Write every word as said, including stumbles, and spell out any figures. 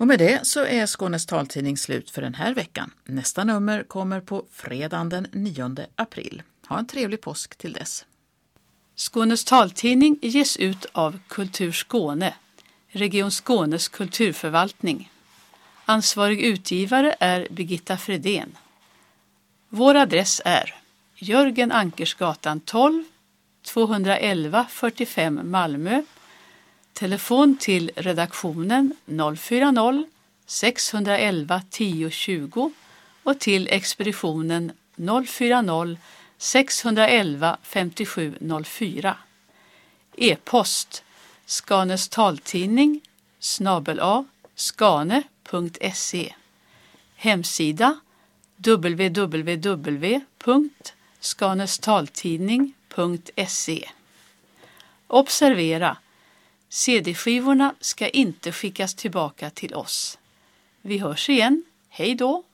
Och med det så är Skånes taltidning slut för den här veckan. Nästa nummer kommer på fredagen den nionde april. Ha en trevlig påsk till dess. Skånes taltidning ges ut av Kultur Skåne, Region Skånes kulturförvaltning. Ansvarig utgivare är Birgitta Fredén. Vår adress är Jörgen Ankersgatan tolv, tvåhundraelva fyrtiofem Malmö. Telefon till redaktionen noll fyra noll, sex ett ett tio tjugo och till expeditionen noll fyra noll, sex ett ett femtiosju noll fyra. E-post Skanes taltidning snabel a skane punkt se. Hemsida w w w punkt skanestaltidning punkt se. Observera! C D-skivorna ska inte skickas tillbaka till oss. Vi hörs igen. Hej då!